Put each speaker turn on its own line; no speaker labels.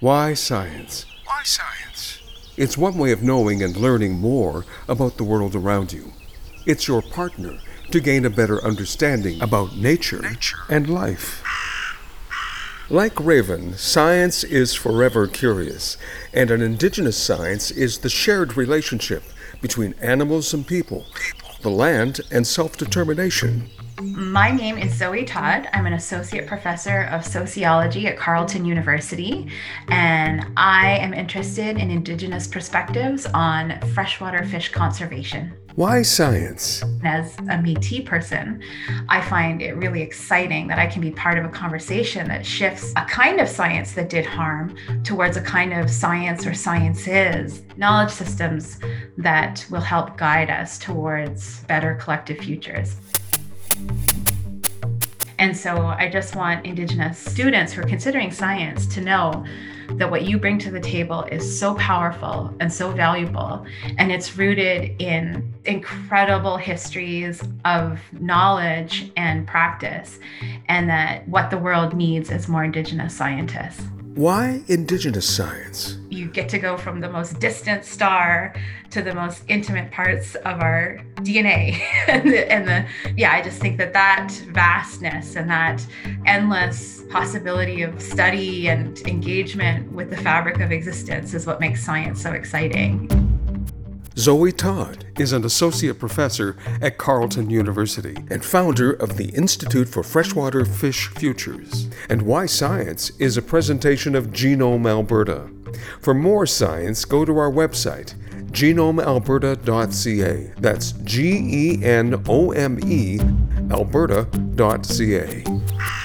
Why science?
Why science?
It's one way of knowing and learning more about the world around you. It's your partner to gain a better understanding about nature and life. Like Raven, science is forever curious, and an indigenous science is the shared relationship between animals and people, the land and self-determination.
My name is Zoe Todd. I'm an associate professor of sociology at Carleton University, and I am interested in Indigenous perspectives on freshwater fish conservation.
Why science?
As a Métis person, I find it really exciting that I can be part of a conversation that shifts a kind of science that did harm towards a kind of science or sciences, knowledge systems that will help guide us towards better collective futures. And so I just want Indigenous students who are considering science to know that what you bring to the table is so powerful and so valuable, and it's rooted in incredible histories of knowledge and practice, and that what the world needs is more Indigenous scientists.
Why Indigenous science?
You get to go from the most distant star to the most intimate parts of our DNA. I just think that vastness and that endless possibility of study and engagement with the fabric of existence is what makes science so exciting.
Zoe Todd is an associate professor at Carleton University and founder of the Institute for Freshwater Fish Futures. And Why Science is a presentation of Genome Alberta. For more science, go to our website, genomealberta.ca. That's GENOME Alberta.ca.